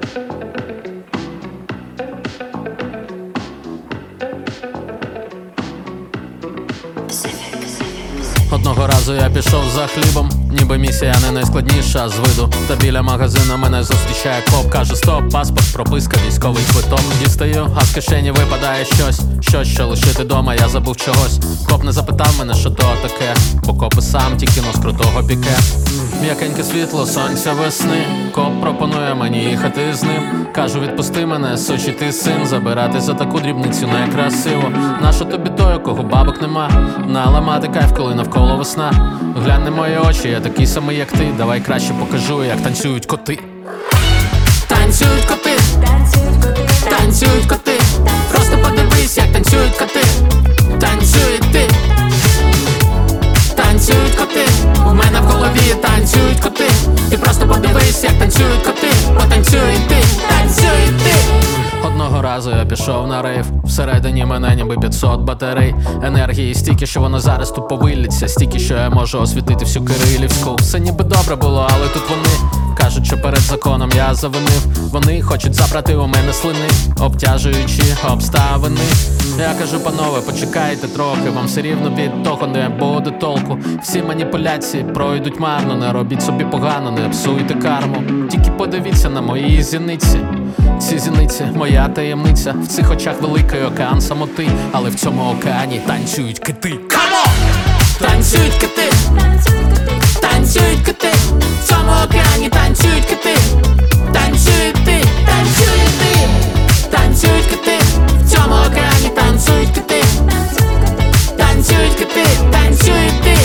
Одного разу я пішов за хлібом, ніби місія не найскладніша з виду. Та біля магазину мене зустрічає коп. Каже: стоп, паспорт, прописка, військовий квиток. Дістаю, а з кишені випадає щось, що лишити дома, я забув чогось. Коп не запитав мене, що то таке, бо копи сам ті кинув з крутого піке. М'якеньке світло, сонця весни. Коп пропонує мені їхати з ним. Кажу: відпусти мене, сучий ти син. Забирати за таку дрібницю некрасиво. Нащо тобі той, у кого бабок нема? Наламати кайф, коли навколо весна. Глянь на мої очі, я такий самий, як ти. Давай краще покажу, як танцюють коти. Танцюють коти, танцюють коти. Просто подивись, як танцюють коти. Танцюють ти. Танцюють коти. У мене в голові танцюють коти. Ти просто подивись, як танцюють коти. Потанцюй ти, танцюй ти. Одного разу я пішов на рейв. Всередині мене ніби 500 батарей. Енергії стільки, що воно зараз тупо виллється. Стільки, що я можу освітити всю Кирилівську. Все ніби добре було, але тут вони кажуть, що перед законом я завинив. Вони хочуть забрати у мене слини, обтяжуючи обставини. Я кажу: панове, почекайте трохи, вам все рівно від того не буде толку. Всі маніпуляції пройдуть марно, не робіть собі погано, не псуйте карму. Тільки подивіться на мої зіниці. Ці зіниці – моя таємниця. В цих очах великий океан самоти, але в цьому океані танцюють кити. Камо! Танцюють кити! Танцюють кити! В цьому океані танцюють кити! Танцюють ти! Танцюють ти! Танцюють кити! В цьому океані танцюють кити! Танцюють кити! Танцюють ти!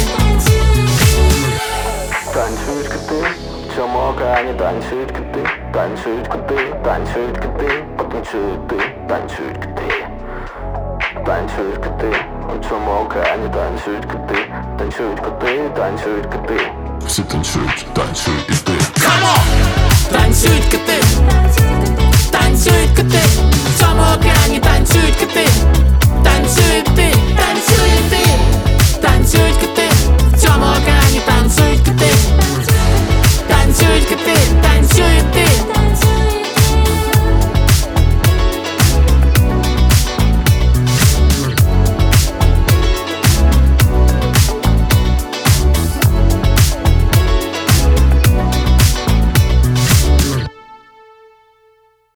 Танцюють кити! В цьому океані танцюють кити! Танцюють кити! Танцюють кити! Потанцюють ти! Танцюють кити! Танцюють кити! В цьому океані танцюють кити! Танцюють коти! Танцюють кити! Всі танцюють, танцюють і ти. Камо! Танцюють кити! Танцюють кити! В цьому океані танцюють кити!